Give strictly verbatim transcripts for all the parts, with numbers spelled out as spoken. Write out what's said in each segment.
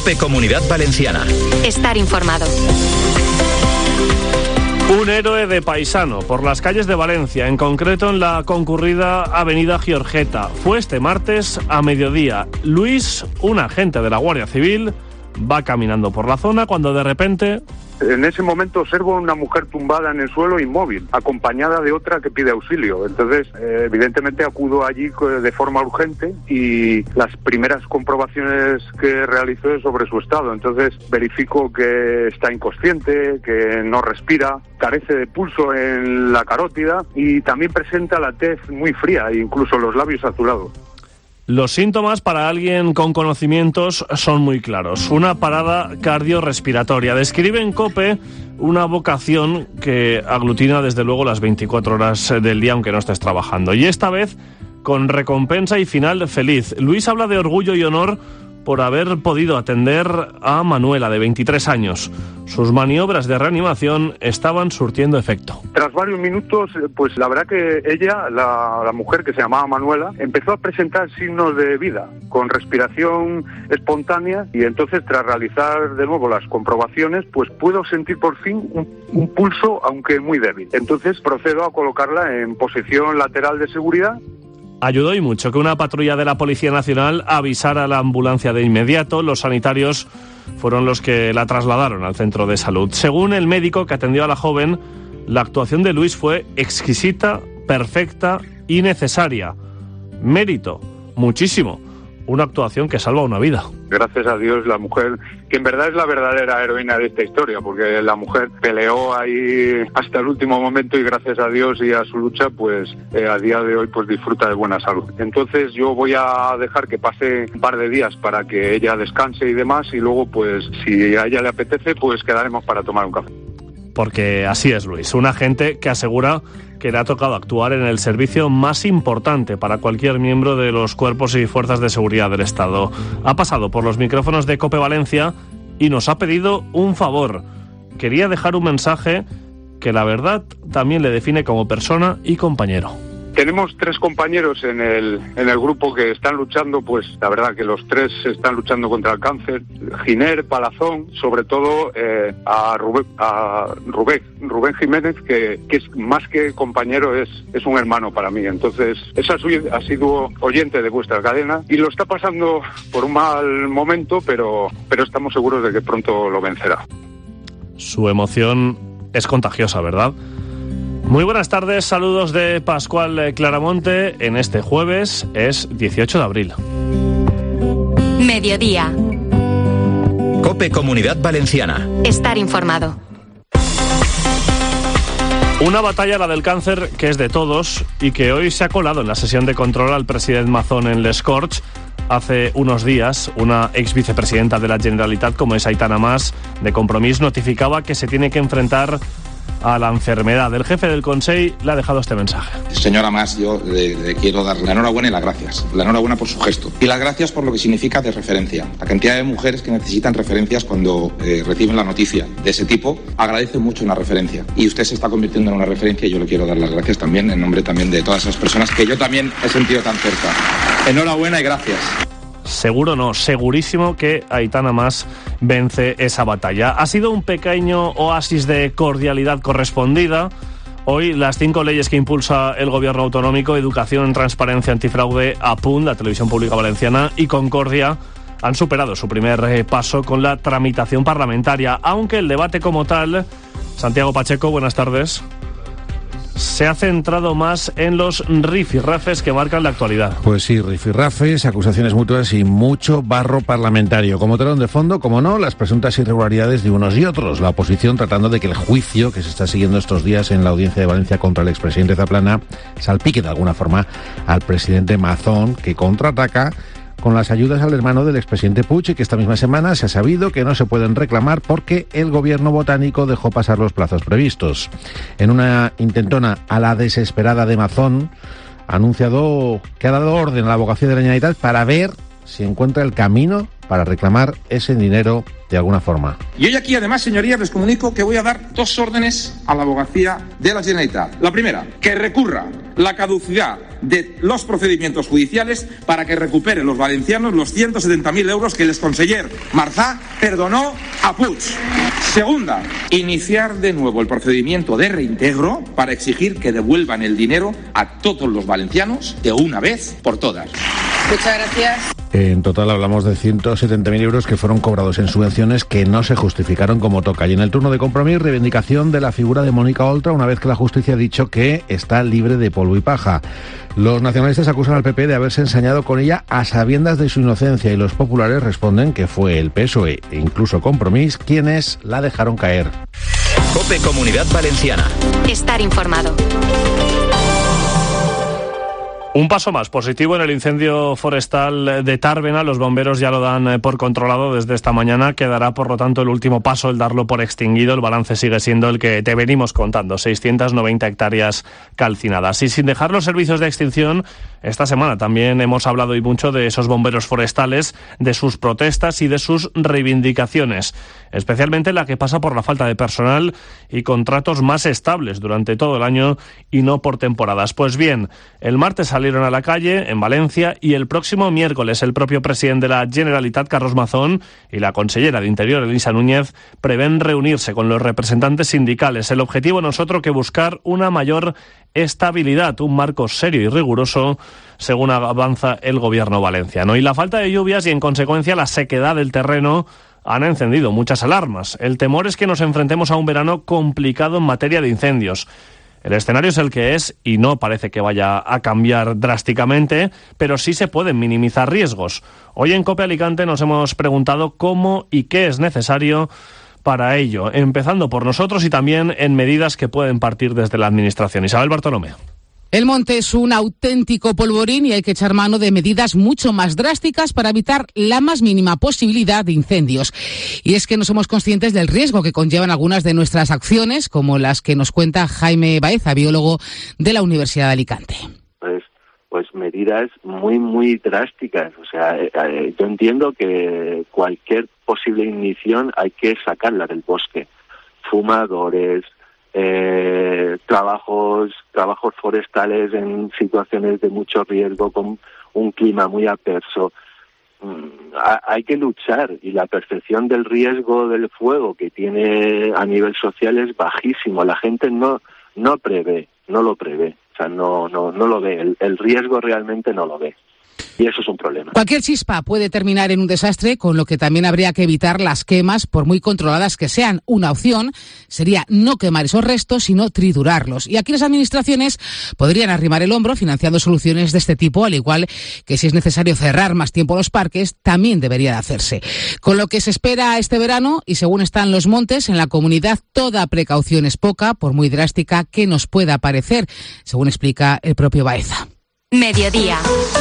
COPE Comunidad Valenciana. Estar informado. Un héroe de paisano por las calles de Valencia, en concreto en la concurrida avenida Giorgeta. Fue este martes a mediodía. Luis, un agente de la Guardia Civil, va caminando por la zona cuando de repente... En ese momento observo a una mujer tumbada en el suelo inmóvil, acompañada de otra que pide auxilio. Entonces, eh, evidentemente acudo allí de forma urgente y las primeras comprobaciones que realizo es sobre su estado. Entonces, verifico que está inconsciente, que no respira, carece de pulso en la carótida y también presenta la tez muy fría e incluso los labios azulados. Los síntomas para alguien con conocimientos son muy claros. Una parada cardiorrespiratoria. Describe en COPE una vocación que aglutina desde luego las veinticuatro horas del día, aunque no estés trabajando. Y esta vez con recompensa y final feliz. Luis habla de orgullo y honor por haber podido atender a Manuela, de veintitrés años. Sus maniobras de reanimación estaban surtiendo efecto. Tras varios minutos, pues la verdad que ella, la, la mujer que se llamaba Manuela, empezó a presentar signos de vida, con respiración espontánea, y entonces tras realizar de nuevo las comprobaciones, pues puedo sentir por fin un, un pulso, aunque muy débil. Entonces procedo a colocarla en posición lateral de seguridad. Ayudó y mucho que una patrulla de la Policía Nacional avisara a la ambulancia de inmediato. Los sanitarios fueron los que la trasladaron al centro de salud. Según el médico que atendió a la joven, la actuación de Luis fue exquisita, perfecta y necesaria. Mérito, muchísimo. Una actuación que salva una vida. Gracias a Dios, la mujer, que en verdad es la verdadera heroína de esta historia, porque la mujer peleó ahí hasta el último momento y gracias a Dios y a su lucha, pues eh, a día de hoy pues disfruta de buena salud. Entonces yo voy a dejar que pase un par de días para que ella descanse y demás, y luego pues si a ella le apetece, pues quedaremos para tomar un café. Porque así es Luis, un agente que asegura que le ha tocado actuar en el servicio más importante para cualquier miembro de los cuerpos y fuerzas de seguridad del Estado. Ha pasado por los micrófonos de COPE Valencia y nos ha pedido un favor. Quería dejar un mensaje que la verdad también le define como persona y compañero. Tenemos tres compañeros en el en el grupo que están luchando, pues la verdad que los tres están luchando contra el cáncer. Giner, Palazón, sobre todo eh, a, Rubén, a Rubén, Rubén Jiménez, que, que es más que compañero, es, es un hermano para mí. Entonces, esa ha sido oyente de vuestra cadena y lo está pasando por un mal momento, pero, pero estamos seguros de que pronto lo vencerá. Su emoción es contagiosa, ¿verdad? Muy buenas tardes, saludos de Pascual Claramonte. En este jueves es dieciocho de abril. Mediodía. COPE Comunidad Valenciana. Estar informado. Una batalla, la del cáncer, que es de todos y que hoy se ha colado en la sesión de control al presidente Mazón en Les Corts. Hace unos días, una ex vicepresidenta de la Generalitat, como es Aitana Mas, de Compromís, notificaba que se tiene que enfrentar a la enfermedad. El jefe del Consell le ha dejado este mensaje. Señora Mas, yo le, le quiero dar la enhorabuena y las gracias. La enhorabuena por su gesto. Y las gracias por lo que significa de referencia. La cantidad de mujeres que necesitan referencias cuando eh, reciben la noticia de ese tipo agradecen mucho una referencia. Y usted se está convirtiendo en una referencia y yo le quiero dar las gracias también en nombre también de todas esas personas que yo también he sentido tan cerca. Enhorabuena y gracias. Seguro no, segurísimo que Aitana Mas vence esa batalla. Ha sido un pequeño oasis de cordialidad correspondida. Hoy las cinco leyes que impulsa el gobierno autonómico, Educación, Transparencia, Antifraude, A P U N, la Televisión Pública Valenciana y Concordia, han superado su primer paso con la tramitación parlamentaria, aunque el debate como tal... Santiago Pacheco, buenas tardes. Se ha centrado más en los rifirrafes que marcan la actualidad. Pues sí, rifirrafes, acusaciones mutuas y mucho barro parlamentario. Como telón de fondo, como no, las presuntas irregularidades de unos y otros. La oposición tratando de que el juicio que se está siguiendo estos días en la Audiencia de Valencia contra el expresidente Zaplana salpique de alguna forma al presidente Mazón, que contraataca con las ayudas al hermano del expresidente Puig, y que esta misma semana se ha sabido que no se pueden reclamar porque el gobierno botánico dejó pasar los plazos previstos. En una intentona a la desesperada de Mazón, ha anunciado que ha dado orden a la abogacía de la Generalitat para ver si encuentra el camino para reclamar ese dinero de alguna forma. Y hoy aquí, además, señorías, les comunico que voy a dar dos órdenes a la abogacía de la Generalitat. La primera, que recurra la caducidad de los procedimientos judiciales para que recuperen los valencianos los ciento setenta mil euros que el exconseller Marzá perdonó a Puig. Segunda, iniciar de nuevo el procedimiento de reintegro para exigir que devuelvan el dinero a todos los valencianos de una vez por todas. Muchas gracias. En total hablamos de ciento setenta mil euros que fueron cobrados en subvenciones que no se justificaron como toca. Y en el turno de Compromís, reivindicación de la figura de Mónica Oltra una vez que la justicia ha dicho que está libre de polvo y paja. Los nacionalistas acusan al P P de haberse ensañado con ella a sabiendas de su inocencia y los populares responden que fue el P S O E e incluso Compromís quienes la dejaron caer. COPE Comunidad Valenciana. Estar informado. Un paso más positivo en el incendio forestal de Tárvena. Los bomberos ya lo dan por controlado desde esta mañana. Quedará, por lo tanto, el último paso, el darlo por extinguido. El balance sigue siendo el que te venimos contando, seiscientas noventa hectáreas calcinadas. Y sin dejar los servicios de extinción, esta semana también hemos hablado y mucho de esos bomberos forestales, de sus protestas y de sus reivindicaciones, especialmente la que pasa por la falta de personal y contratos más estables durante todo el año y no por temporadas. Pues bien, el martes salieron a la calle en Valencia y el próximo miércoles el propio presidente de la Generalitat, Carlos Mazón, y la consellera de Interior, Elisa Núñez, prevén reunirse con los representantes sindicales. El objetivo no es otro que buscar una mayor estabilidad, un marco serio y riguroso, según avanza el gobierno valenciano. Y la falta de lluvias y, en consecuencia, la sequedad del terreno han encendido muchas alarmas. El temor es que nos enfrentemos a un verano complicado en materia de incendios. El escenario es el que es y no parece que vaya a cambiar drásticamente, pero sí se pueden minimizar riesgos. Hoy en COPE Alicante nos hemos preguntado cómo y qué es necesario para ello, empezando por nosotros y también en medidas que pueden partir desde la Administración. Isabel Bartolomé. El monte es un auténtico polvorín y hay que echar mano de medidas mucho más drásticas para evitar la más mínima posibilidad de incendios. Y es que no somos conscientes del riesgo que conllevan algunas de nuestras acciones, como las que nos cuenta Jaime Baeza, biólogo de la Universidad de Alicante. Pues, pues medidas muy, muy drásticas. O sea, eh, yo entiendo que cualquier posible ignición hay que sacarla del bosque. Fumadores, Eh, trabajos trabajos forestales en situaciones de mucho riesgo con un clima muy adverso. Mm, ha, hay que luchar y la percepción del riesgo del fuego que tiene a nivel social es bajísimo. La gente no no prevé, no lo prevé, o sea, no no no lo ve. El, el riesgo realmente no lo ve. Y eso es un problema. Cualquier chispa puede terminar en un desastre, con lo que también habría que evitar las quemas, por muy controladas que sean. Una opción sería no quemar esos restos, sino triturarlos. Y aquí las administraciones podrían arrimar el hombro financiando soluciones de este tipo, al igual que si es necesario cerrar más tiempo los parques, también debería de hacerse. Con lo que se espera este verano, y según están los montes en la comunidad, toda precaución es poca, por muy drástica que nos pueda parecer, según explica el propio Baeza. Mediodía.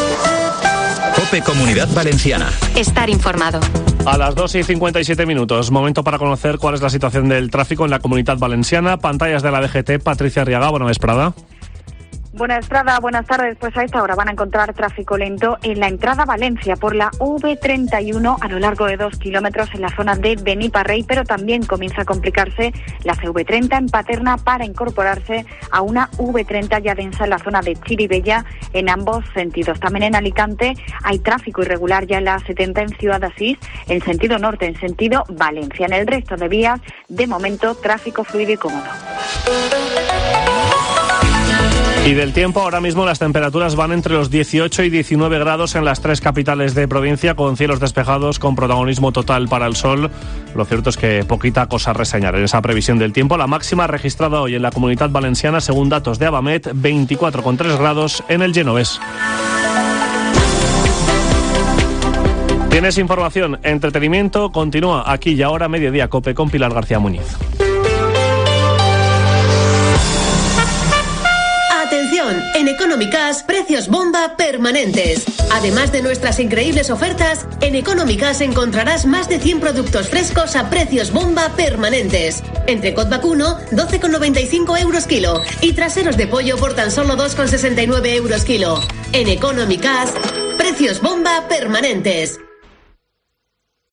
COPE Comunidad Valenciana. Estar informado. A las dos y cincuenta y siete minutos, momento para conocer cuál es la situación del tráfico en la Comunidad Valenciana. Pantallas de la D G T, Patricia Arriaga, buena vesprada. Buenas tardes, buenas tardes. Pues a esta hora van a encontrar tráfico lento en la entrada a Valencia por la V treinta y uno a lo largo de dos kilómetros en la zona de Beniparrey, pero también comienza a complicarse la C V treinta en Paterna para incorporarse a una V treinta ya densa en la zona de Chirivella en ambos sentidos. También en Alicante hay tráfico irregular ya en la setenta en Ciudad Asís, en sentido norte, en sentido Valencia. En el resto de vías, de momento, tráfico fluido y cómodo. Y del tiempo, ahora mismo las temperaturas van entre los dieciocho y diecinueve grados en las tres capitales de provincia, con cielos despejados, con protagonismo total para el sol. Lo cierto es que poquita cosa a reseñar en esa previsión del tiempo. La máxima registrada hoy en la Comunidad Valenciana, según datos de Abamet, veinticuatro coma tres grados en el Genovés. Tienes información, entretenimiento, continúa aquí y ahora Mediodía COPE con Pilar García Muñiz. Atención, en Económicas, precios bomba permanentes. Además de nuestras increíbles ofertas, en Económicas encontrarás más de cien productos frescos a precios bomba permanentes. Entrecot vacuno, doce coma noventa y cinco euros kilo. Y traseros de pollo por tan solo dos coma sesenta y nueve euros kilo. En Económicas, precios bomba permanentes.